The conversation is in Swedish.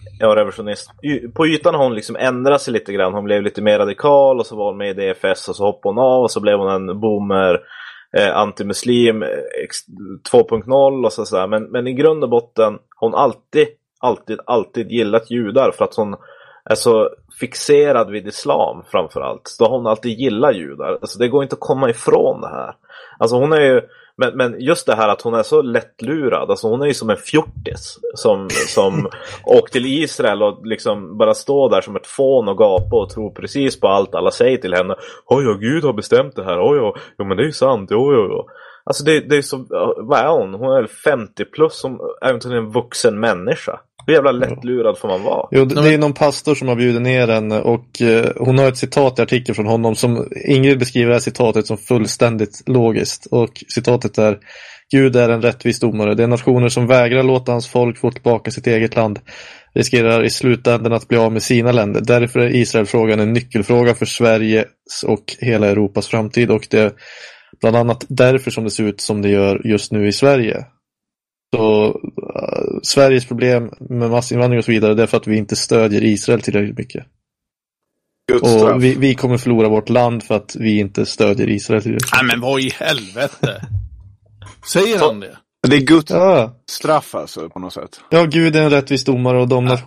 revisionist. På ytan har hon liksom ändrat sig lite grann. Hon blev lite mer radikal och så var hon med i DFS och så hoppade hon av och så blev hon en boomer antimuslim 2.0 och sådär. Men i grund och botten hon alltid gillat judar för att hon är så fixerad vid islam framförallt. Så hon alltid gillar judar. Alltså det går inte att komma ifrån det här. Alltså hon är ju men just det här att hon är så lättlurad. Alltså hon är ju som en fjortis som åker till Israel och liksom bara står där som ett fån och gapar och tror precis på allt alla säger till henne. Oj, Gud har bestämt det här. Oj, men det är ju sant. Oj. Alltså det är så, vad är hon? Hon är 50 plus som är inte en vuxen människa. Hur jävla lättlurad får man vara? Jo, det är någon pastor som har bjudit ner henne och hon har ett citat i artikeln från honom som Ingrid beskriver det här citatet som fullständigt logiskt. Och citatet är: Gud är en rättvis domare. Det är nationer som vägrar låta hans folk få tillbaka sitt eget land riskerar i slutändan att bli av med sina länder. Därför är Israelfrågan en nyckelfråga för Sveriges och hela Europas framtid, och det är bland annat därför som det ser ut som det gör just nu i Sverige. Så Sveriges problem med massinvandring och så vidare, det är för att vi inte stödjer Israel tillräckligt mycket. Och vi kommer förlora vårt land för att vi inte stödjer Israel tillräckligt mycket. Nej, men vad i helvete? Säger han det? Det är Guds straff alltså på något sätt. Ja, Gud är en rättvis domare och de